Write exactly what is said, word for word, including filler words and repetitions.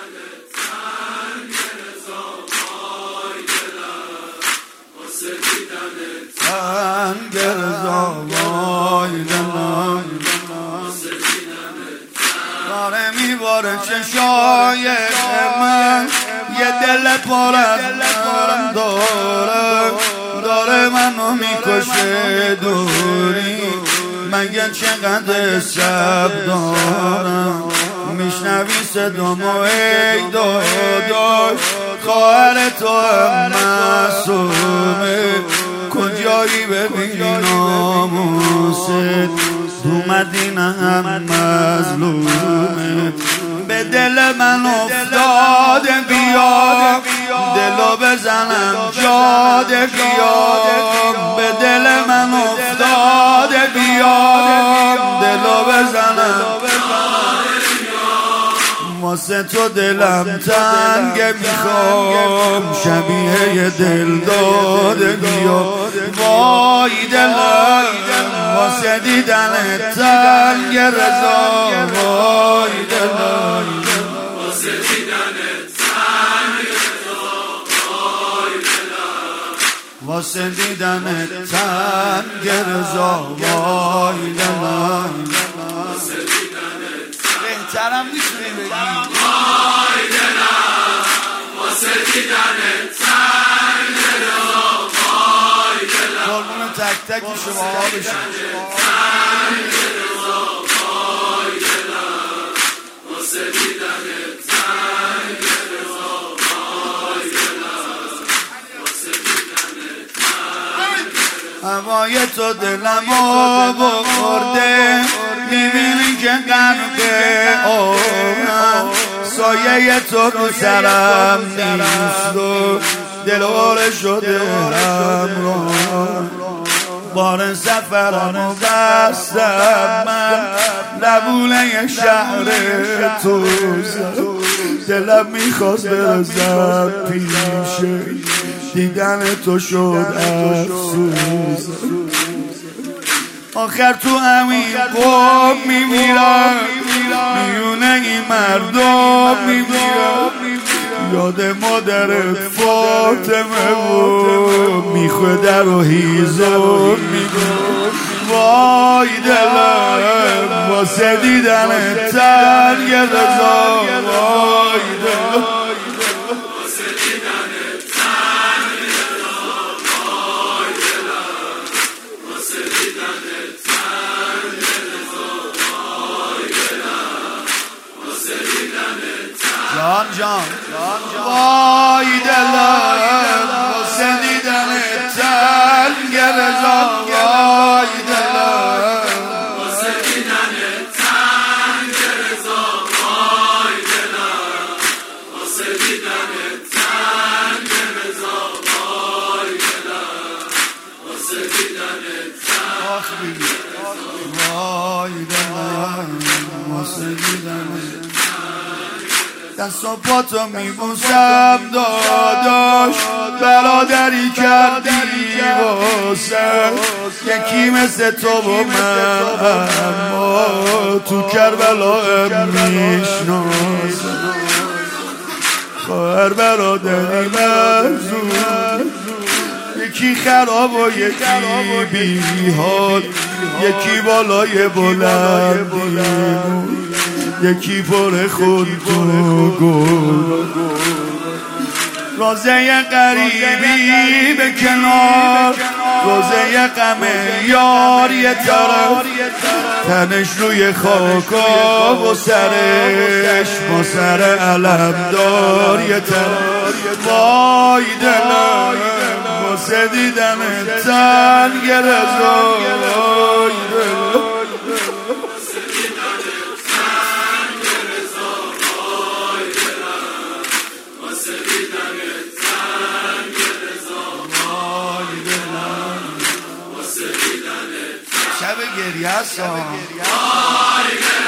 سنگ رضا وای دلم داره میباره چشای من یه دل پر از غم داره داره منو میکشه دوری مگه چقدر صبر دارم میشنوی صدامو ای داداش خواهر تو هم معصومه کجایی ببینی ناموست تو مدینه هم مظلومه به دل من افتاده بیا دلو بزنم جاده بیا به دل من افتاده بیا دلو بزنم واسه تو دلم تنگه میخوام شبیه یه دل داده بیا وای دلم واسه دیدن تنگ رضا وای دلم واسه دیدن تنگ رضا وای دلم واسه دیدن تنگ رضا وای دلم بهترم میتونی بگی وای دلم واسه دیدن تنگ رضا وای دلم قربون تک تک شما ها بشن تنگ رضا وای دلم واسه دیدن تنگ رضا وای دلم واسه دیدن تنگ هوای تو دلمو بخورده میبینی که غرق آمم سایه تو رو سرم نیست و دلوره شده همراهم بار سفرمو بستم من لبونه شهر تو دلم میخواست برسم پیشه دیدن تو شد افسوس آخر تو همین قوم میمیرم میونه این مردم میمیرم یاد مادرت فاطمه و میخوه در و هیزم میگم وای دلم واسه دیدن تنگ رضا وای دلم جان جان وای دلم واسه دیدن تنگ رضا وای دلم واسه دیدن تنگ رضا وای دلم واسه دیدن تنگ رضا وای دلم واسه دیدن تنگ وای دلم واسه دیدن دست و پاتو میبوسم داداش برادری کردی واسم یکی مثل تو و من اما تو کربلا میشناسم خواهر برادری مرزون یکی خراب و یکی بیحال یکی بالای بلندی یکی پر خود تو گل روزه غریبی به کنار روزه غم یار یه طرف تنش روی خاکا و سرش با سر علمدار یه طرف وای دلم واسه دیدن تنگ رضا وای دلم شب گریه هست